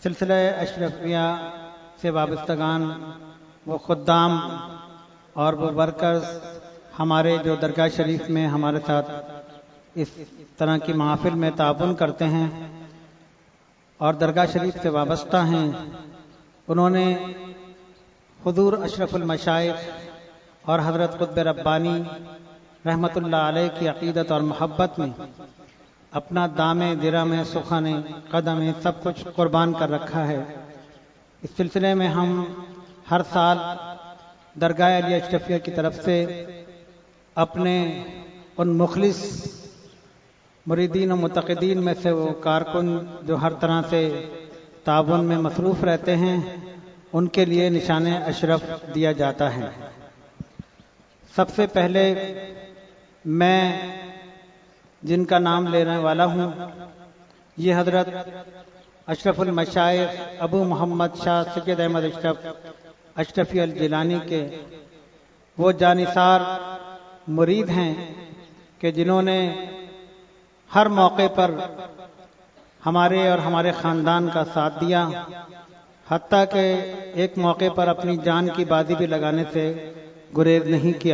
سلسلہ اشرفیہ سے وابستگان وہ خدام اور وہ ورکرز ہمارے جو درگاہ شریف میں ہمارے ساتھ اس طرح کی محافل میں تعاون کرتے ہیں اور درگاہ شریف سے وابستہ ہیں، انہوں نے حضور اشرف المشائخ اور حضرت قطب ربانی رحمت اللہ علیہ کی عقیدت اور محبت میں اپنا دامے درہمے سخنے قدمے سب کچھ قربان کر رکھا ہے۔ اس سلسلے میں ہم ہر سال درگاہ علی اشرفیہ کی طرف سے اپنے ان مخلص مریدین و متقدین میں سے وہ کارکن جو ہر طرح سے تعاون میں مصروف رہتے ہیں، ان کے لیے نشان اشرف دیا جاتا ہے۔ سب سے پہلے میں جن کا نام لینے والا ہوں یہ حضرت اشرف المشائخ ابو محمد شاہ سید احمد اشرف اشرفی الجیلانی کے وہ جانثار مرید ہیں کہ جنہوں نے ہر موقع پر ہمارے اور ہمارے خاندان کا ساتھ دیا، حتیٰ کہ ایک موقع پر اپنی جان کی بازی بھی لگانے سے گریز نہیں کیا۔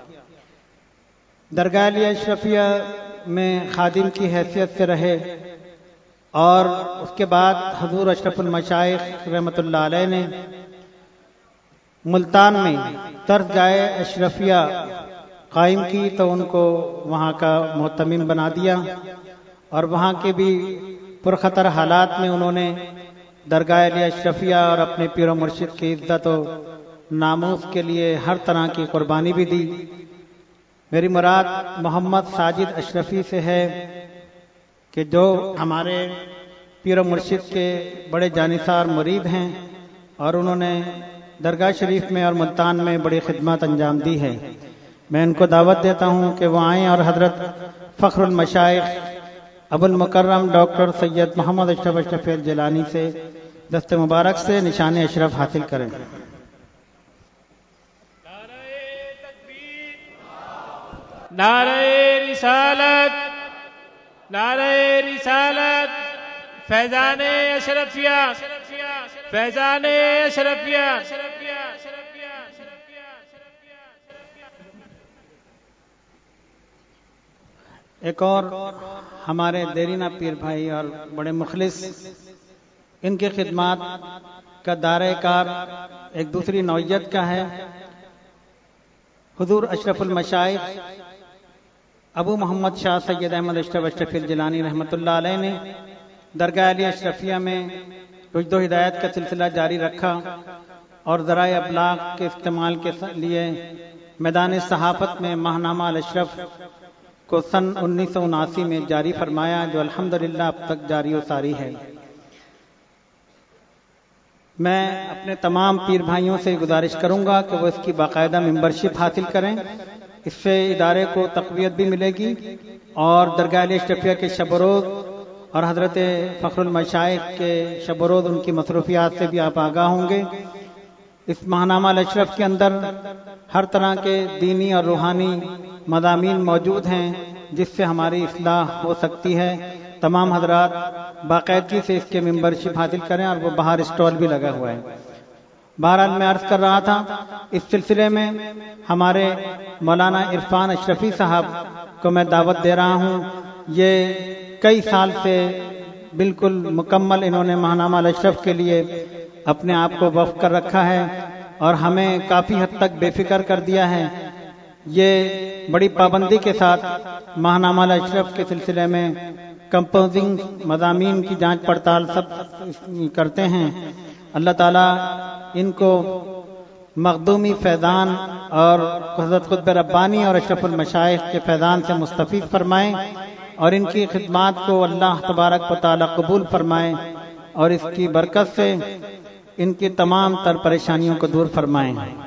درگاہ علی اشرفیہ میں خادم کی حیثیت سے رہے اور اس کے بعد حضور اشرف المشائخ رحمت اللہ علیہ نے ملتان میں درگاہ اشرفیہ قائم کی تو ان کو وہاں کا مہتمم بنا دیا، اور وہاں کے بھی پرخطر حالات میں انہوں نے درگاہ علی اشرفیہ اور اپنے پیر و مرشد کی عزت و ناموس کے لیے ہر طرح کی قربانی بھی دی۔ میری مراد محمد ساجد اشرفی سے ہے کہ جو ہمارے پیر و مرشد کے بڑے جانثار مرید ہیں اور انہوں نے درگاہ شریف میں اور ملتان میں بڑی خدمات انجام دی ہے۔ میں ان کو دعوت دیتا ہوں کہ وہ آئیں اور حضرت فخر المشائخ ابو المکرم ڈاکٹر سید محمد اشرف اشرفی الجیلانی سے دست مبارک سے نشان اشرف حاصل کریں۔ نعرہ رسالت، نعرہ رسالت، فیضان اشرفیہ، فیضان اشرفیہ۔ ایک اور ہمارے دیرینہ پیر بھائی اور بڑے مخلص، ان کی خدمات کا دائرہ کار ایک دوسری نوعیت کا ہے۔ حضور اشرف المشائخ ابو محمد شاہ سید احمد اشرف اشرفی الجیلانی رحمت اللہ علیہ نے درگاہ علی اشرفیہ میں رشد و ہدایت کا سلسلہ جاری رکھا اور ذرائع ابلاغ کے استعمال کے لیے میدان صحافت میں ماہنامہ الاشرف کو سن 1979 میں جاری فرمایا، جو الحمدللہ اب تک جاری و ساری ہے۔ میں اپنے تمام پیر بھائیوں سے گزارش کروں گا کہ وہ اس کی باقاعدہ ممبرشپ حاصل کریں، اس سے ادارے کو تقویت بھی ملے گی اور درگاہ علی اشرفیہ کے شب و روز اور حضرت فخر المشائخ کے شب و روز ان کی مصروفیات سے بھی آپ آگاہ ہوں گے۔ اس ماہنامہ الاشرف کے اندر ہر طرح کے دینی اور روحانی مضامین موجود ہیں جس سے ہماری اصلاح ہو سکتی ہے۔ تمام حضرات باقاعدگی سے اس کے ممبرشپ حاصل کریں، اور وہ باہر اسٹال بھی لگا ہوا ہے۔ بہرحال میں عرض کر رہا تھا، اس سلسلے میں ہمارے مولانا عرفان اشرفی صاحب کو میں دعوت دے رہا ہوں۔ یہ کئی سال سے بالکل مکمل انہوں نے ماہنامہ الاشرف کے لیے اپنے آپ کو وقف کر رکھا ہے اور ہمیں کافی حد تک بے فکر کر دیا ہے۔ یہ بڑی پابندی کے ساتھ ماہنامہ الاشرف کے سلسلے میں کمپوزنگ مضامین کی جانچ پڑتال سب کرتے ہیں۔ اللہ تعالیٰ ان کو مخدومی فیضان اور حضرت قطب ربانی اور اشرف المشائخ کے فیضان سے مستفید فرمائیں، اور ان کی خدمات کو اللہ تبارک و تعالیٰ قبول فرمائیں، اور اس کی برکت سے ان کی تمام تر پریشانیوں کو دور فرمائیں۔